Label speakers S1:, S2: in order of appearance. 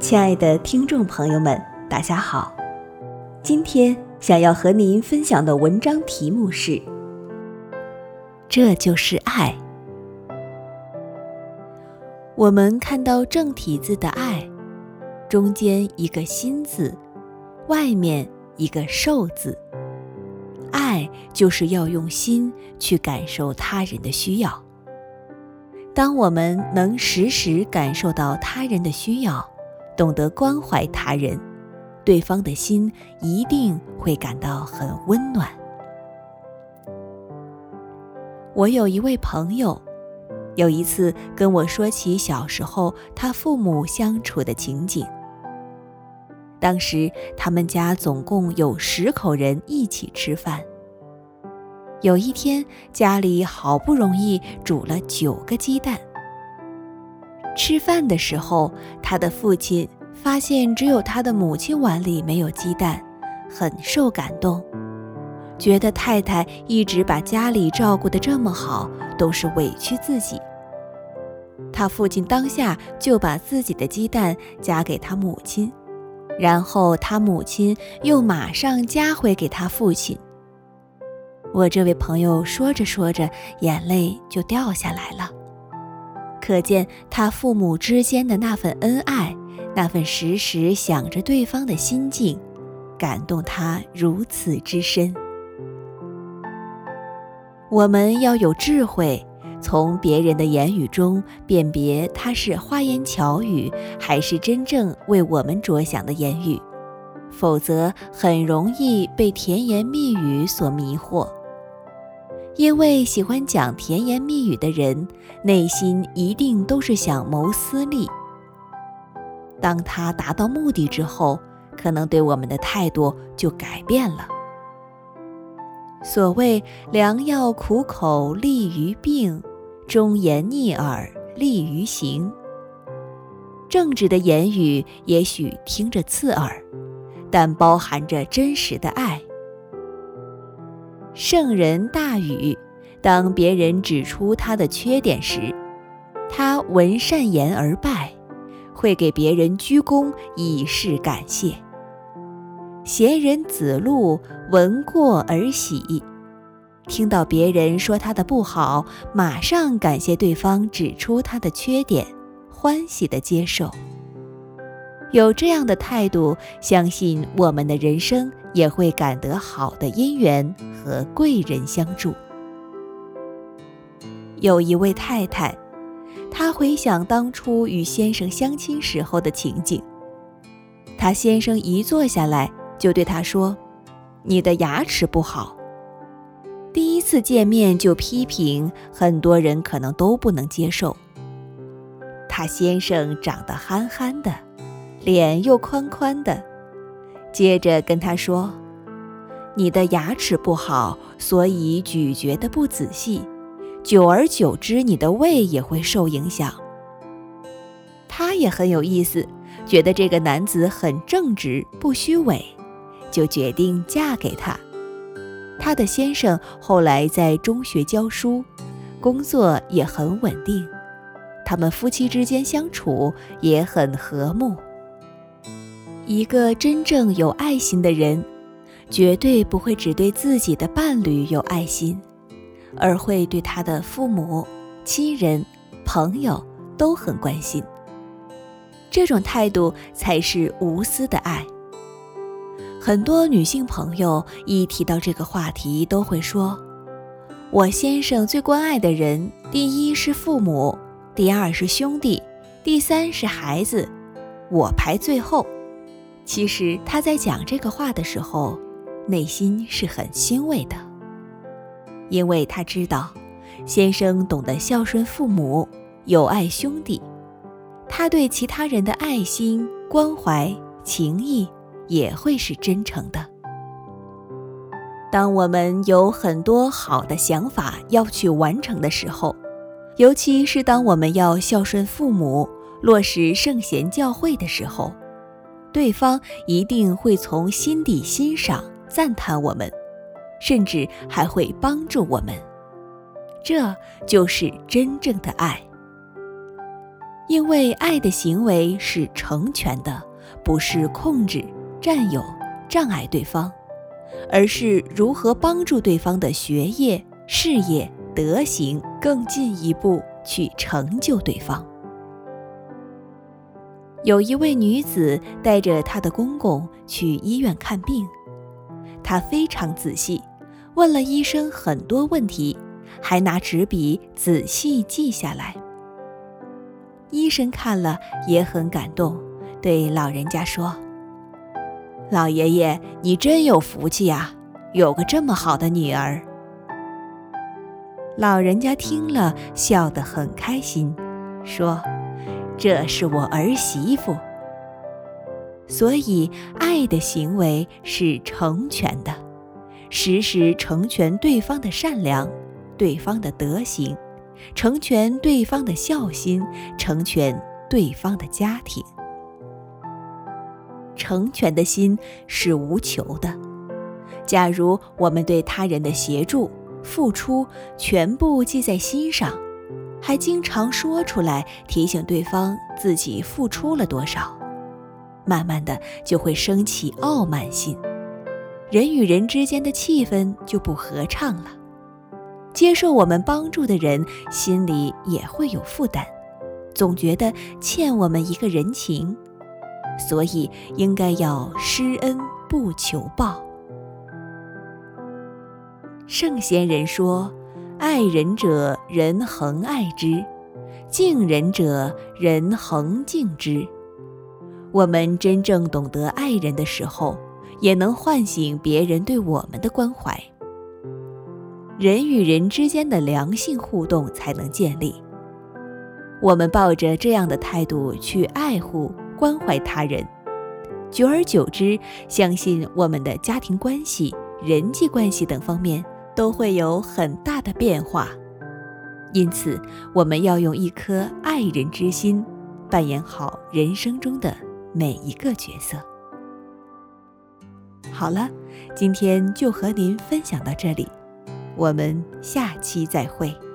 S1: 亲爱的听众朋友们，大家好。今天想要和您分享的文章题目是：这就是爱。我们看到正体字的爱，中间一个心字，外面一个受字。爱就是要用心去感受他人的需要。当我们能时时感受到他人的需要，懂得关怀他人，对方的心一定会感到很温暖。我有一位朋友，有一次跟我说起小时候他父母相处的情景。当时他们家总共有10口人一起吃饭。有一天，家里好不容易煮了9个鸡蛋。吃饭的时候，他的父亲发现只有他的母亲碗里没有鸡蛋，很受感动，觉得太太一直把家里照顾得这么好，都是委屈自己。他父亲当下就把自己的鸡蛋夹给他母亲，然后他母亲又马上夹回给他父亲。我这位朋友说着说着，眼泪就掉下来了。可见他父母之间的那份恩爱，那份时时想着对方的心境，感动他如此之深。我们要有智慧，从别人的言语中辨别他是花言巧语，还是真正为我们着想的言语，否则很容易被甜言蜜语所迷惑。因为喜欢讲甜言蜜语的人，内心一定都是想谋私利。当他达到目的之后，可能对我们的态度就改变了。所谓良药苦口利于病，忠言逆耳利于行。正直的言语也许听着刺耳，但包含着真实的爱。圣人大禹，当别人指出他的缺点时，他闻善言而拜，会给别人鞠躬以示感谢。贤人子路闻过而喜，听到别人说他的不好，马上感谢对方指出他的缺点，欢喜地接受。有这样的态度，相信我们的人生也会感得好的姻缘和贵人相助。有一位太太，她回想当初与先生相亲时候的情景。她先生一坐下来就对她说：“你的牙齿不好。”第一次见面就批评，很多人可能都不能接受。她先生长得憨憨的，脸又宽宽的，接着跟她说：“你的牙齿不好，所以咀嚼得不仔细，久而久之你的胃也会受影响。”她也很有意思，觉得这个男子很正直不虚伪，就决定嫁给他。她的先生后来在中学教书，工作也很稳定，他们夫妻之间相处也很和睦。一个真正有爱心的人，绝对不会只对自己的伴侣有爱心，而会对他的父母、亲人、朋友都很关心。这种态度才是无私的爱。很多女性朋友一提到这个话题都会说：“我先生最关爱的人，第一是父母，第二是兄弟，第三是孩子，我排最后。”其实她在讲这个话的时候，内心是很欣慰的，因为她知道先生懂得孝顺父母，友爱兄弟，他对其他人的爱心、关怀、情谊也会是真诚的。当我们有很多好的想法要去完成的时候，尤其是当我们要孝顺父母、落实圣贤教诲的时候，对方一定会从心底欣赏、赞叹我们，甚至还会帮助我们。这就是真正的爱。 因为爱的行为是成全的，不是控制、占有、障碍对方，而是如何帮助对方的学业、事业、德行更进一步去成就对方。有一位女子带着她的公公去医院看病，她非常仔细，问了医生很多问题，还拿纸笔仔细记下来。医生看了也很感动，对老人家说：“老爷爷，你真有福气呀，有个这么好的女儿。”老人家听了笑得很开心，说：“这是我儿媳妇。”所以爱的行为是成全的，时时成全对方的善良，对方的德行，成全对方的孝心，成全对方的家庭。成全的心是无求的。假如我们对他人的协助、付出全部记在心上，还经常说出来提醒对方自己付出了多少，慢慢的就会升起傲慢心，人与人之间的气氛就不合畅了。接受我们帮助的人心里也会有负担，总觉得欠我们一个人情，所以应该要施恩不求报。圣贤人说：“爱人者，人恒爱之；敬人者，人恒敬之。”我们真正懂得爱人的时候，也能唤醒别人对我们的关怀。人与人之间的良性互动才能建立。我们抱着这样的态度去爱护、关怀他人，久而久之，相信我们的家庭关系、人际关系等方面都会有很大的变化。因此，我们要用一颗爱人之心，扮演好人生中的每一个角色。好了，今天就和您分享到这里，我们下期再会。